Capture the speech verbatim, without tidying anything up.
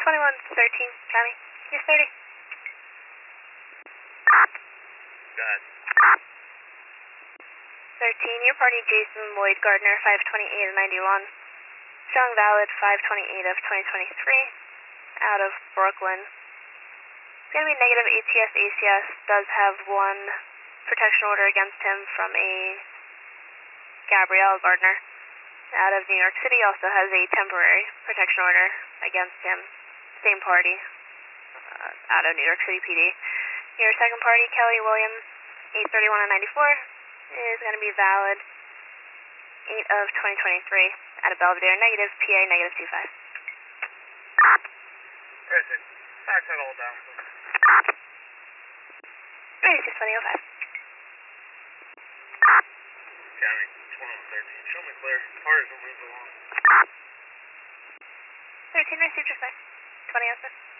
twenty-one thirteen, County. Yes, thirty. Go ahead. thirteen, your party Jason Lloyd Gardner, five twenty-eight of ninety-one. Showing valid five twenty-eight of twenty twenty-three, out of Brooklyn. It's going to be negative A T S A C S, does have one protection order against him from a Gabrielle Gardner. Out of New York City, also has a temporary protection order against him. Same party, uh, out of New York City P D. Your second party, Kelly Williams, eight thirty-one of ninety-four, is going to be valid eight of twenty twenty-three, out of Belvedere, negative P A, negative two five. Listen, fax that all down, please. Ready, six twenty oh five. County, twenty-one thirteen, show me clear. Cars will move along. thirteen, received your six. twenty oh six.